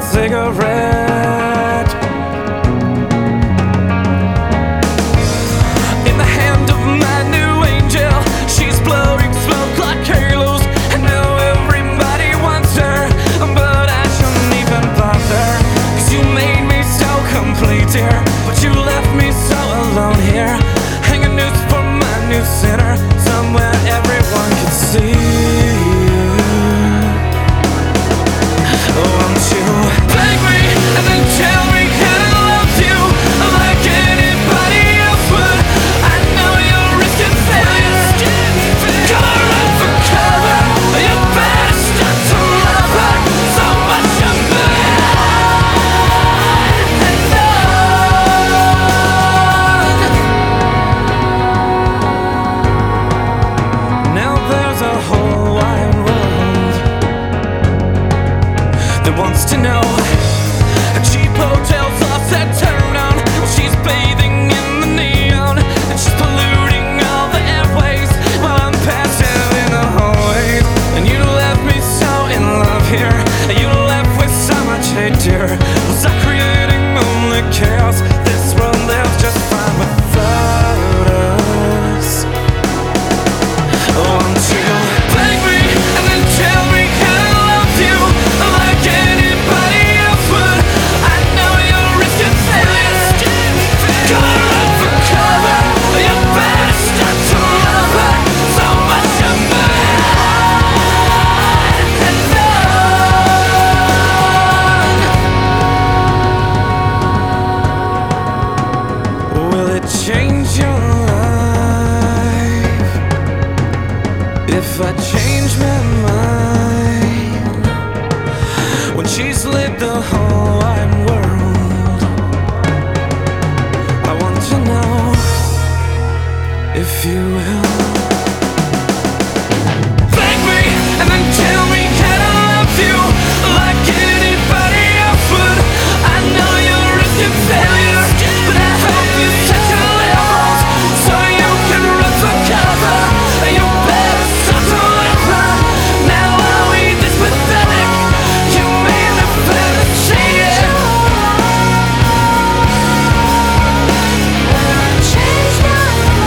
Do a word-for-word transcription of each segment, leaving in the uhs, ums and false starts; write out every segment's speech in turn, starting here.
cigarette. In the hand of my new angel, she's blowing smoke like halos, and now everybody wants her, but I shouldn't even bother, 'cause you made me so complete, dear, but you left me so alone here, hanging news for my new sinner, somewhere everyone can see. Wants to know cheap hotels lost that turn on. Well, she's bathing in the neon, and she's polluting all the airways while I'm passive in the hallways. And you left me so in love here, and you left with so much hate, dear. Was I creating only chaos? This world lives just fine without us. Won't you beg me and then tell me I love you like anybody else would? I know you're risking failure. Gonna run for cover. You better start to love her so much you're mine and none. Will it change your life if I change my mind? When she's lived the whole wide world, I want to know if you will. Thank me and then tell me can I love you like anybody else would? I know you're risking failure, but I hope you set your levels so you can run for cover. You better start to live her. Now are we this pathetic? You made me fantasy it. Change my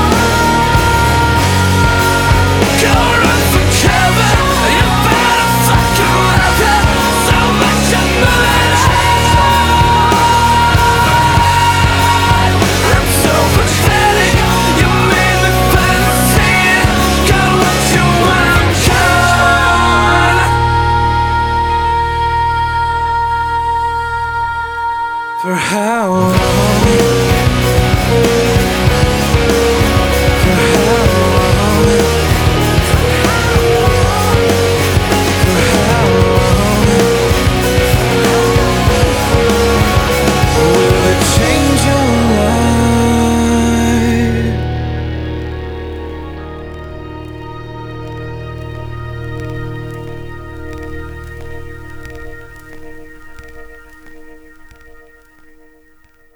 mind. Go run for cover. You better fucking love her so much you're mine. I'm so pathetic. You made me fantasy it. Got what you want, I'm gone. For how long?